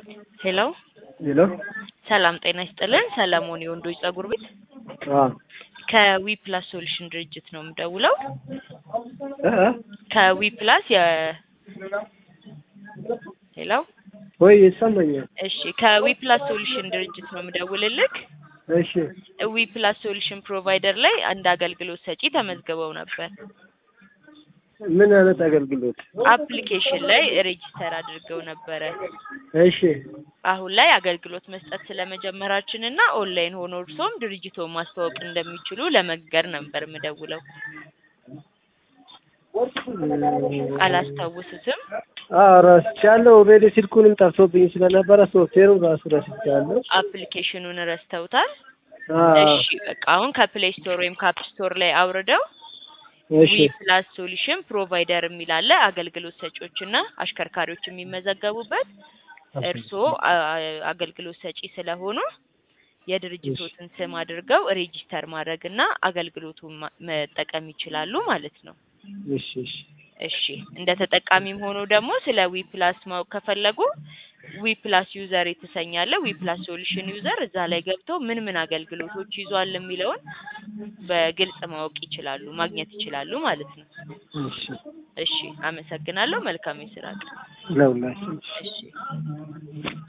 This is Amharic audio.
ሄሎ ሄሎ ሰላም ጤና ይስጥልን። ሰለሞን የወንዶች ጸጉር ቤት ከዊ ፕላስ ሶሉሽን ድርጅት ነው የምደውለው። ከዊ ፕላስ ሄሎ ወይ ይሰማኛል። እሺ ከዊ ፕላስ ሶሉሽን ድርጅት ነው የምደውልልክ። እሺ ዊ ፕላስ ሶሉሽን ፕሮቫይደር ላይ አንድ አገልግሎት ሰጪ ተመዝግበው ነበር። ምን አይነት አገልግሎት? አፕሊኬሽን ላይ ሬጂስተር አድርገው ነበረ። እሺ አሁን ላይ አገልግሎት መስጠት ስለመጀመራችንና ኦንላይን ሆኖ እርሶም ድርጅቶን ማስተዋወቅ እንደሚችሉ ለመገር ነበር የምደውለው። አላስታውሱትም? ረስቻለሁ። ኦልሬዲ ስልኩንም ጠፍቶብኝ ስለነበረ ሶፍትዌሩን ራሱ ረስቻለሁ። አፕሊኬሽኑን ረስተውታል? እሺ በቃ አሁን ከፕሌይ ስቶር ወይም ከአፕ ስቶር ላይ አውርደው ዊ ፕላስ ሶሉሽን ፕሮቫይደር የሚል አለ። አገልግሎት ሰጪዎችና አሽከርካሪዎች የሚመዘገቡበት። እርስዎ አገልግሎት ሰጪ ስለሆኑ የድርጅቶትን ስም አድርገው ሬጂስተር ማድረግና አገልግሎቱን መጠቀም ይችላሉ ማለት ነው። እሺ እሺ እሺ እንደ ተጠቃሚም ሆኖ ደግሞ ስለ ዊ ፕላስ ማወቅ ከፈለጉ ዊ ፕላስ ዩዘር የተሰኛለ ዊ ፕላስ ሶሉሽን ዩዘር እዛ ላይ ገብተው ምን አገልግሎቶች ይዟል የሚለውን በግልጽ ማወቅ ይችላሉ፣ ማግኘት ይችላሉ ማለት ነው። እሺ እሺ አመሰግናለሁ። መልካም የስራ ቀን። ለሁላችን። እሺ